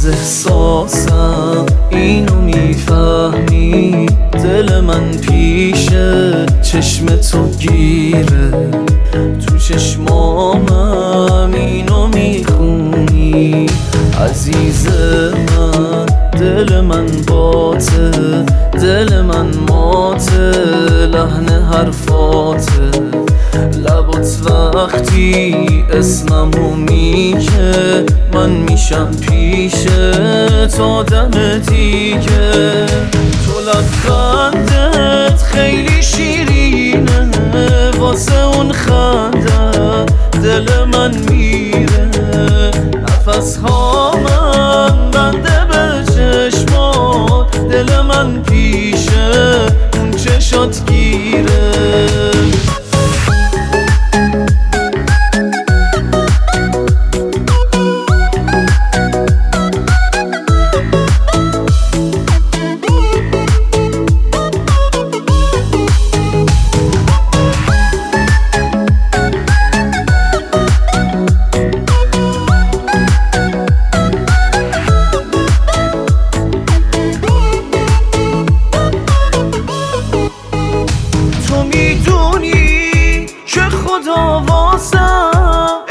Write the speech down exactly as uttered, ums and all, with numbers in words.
احساسم اینو میفهمی، دل من پیش چشم تو گیره، تو چشمامم اینو میخونی. عزیز من دل من باته، دل من ماته، لحن حرفاته، لبات وقتی اسممو میگه من میشم پیش تا دم دیگه. تو لبخند